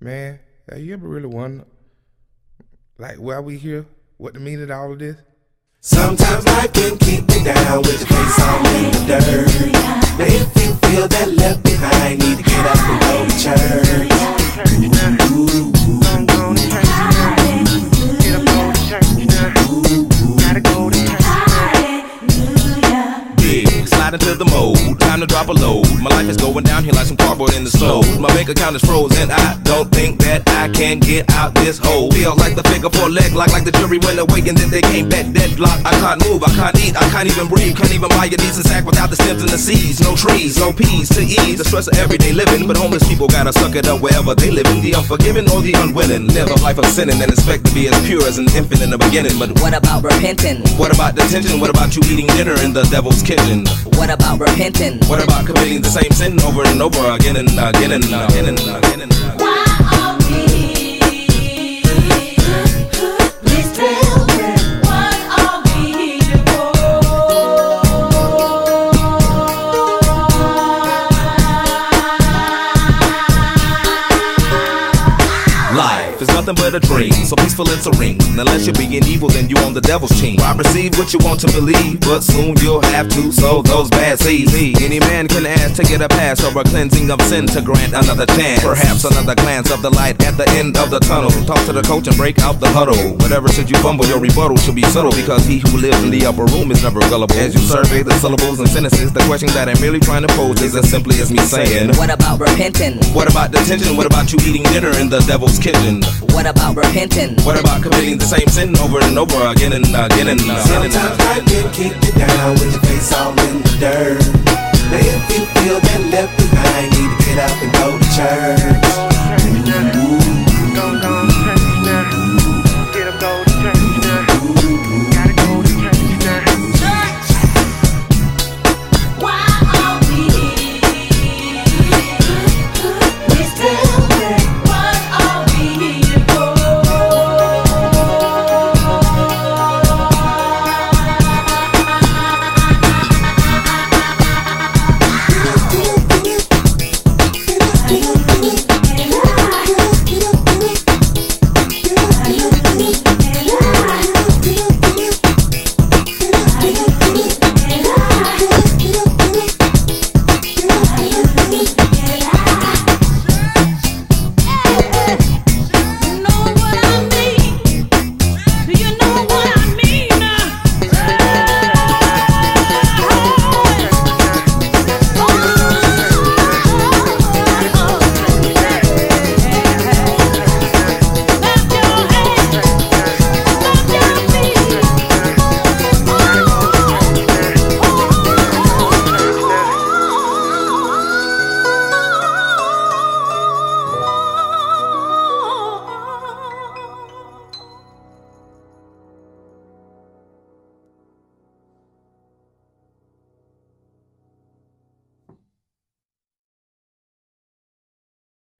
Man, have you ever really wondered, like, why we here? What the meaning of all of this? Sometimes life can keep me down with your face all in the dirt. Now if you feel that left behind, need to get up and go to church. Into the mode, time to drop a load. My life is going downhill like some cardboard in the stove. My bank account is frozen, I don't think that I can get out this hole. Feels like the figure 4 leg lock, like the jury went away and then they came back deadlocked. I can't move, I can't eat, I can't even breathe. Can't even buy a decent sack without the stems and the seeds. No trees, no peas to ease the stress of everyday living. But homeless people gotta suck it up wherever they live in. The unforgiving or the unwilling live a life of sinning and expect to be as pure as an infant in the beginning. But what about repenting? What about detention? What about you eating dinner in the devil's kitchen? What about repenting? What about committing the same sin over and over again and again and again and again and again? Why are we this children? What are we here for? Life is nothing but a dream, so peaceful and serene. Unless you're being evil, then you on the devil's team. I receive what you want to believe, but soon you'll have to sow those bad seeds. Any man can ask to get a pass or a cleansing of sin to grant another chance. Perhaps another glance of the light at the end of the tunnel. Talk to the coach and break out the huddle. Whatever should you fumble, your rebuttal should be subtle, because he who lives in the upper room is never gullible. As you survey the syllables and sentences, the question that I'm merely trying to pose is as simply as me saying, what about repenting? What about detention? What about you eating dinner in the devil's kitchen? What about repenting? What about committing the same sin over and over again and again and again? Sometimes life can keep you down with your face all in the dirt. Now if you feel that left behind, need to get up and go to church.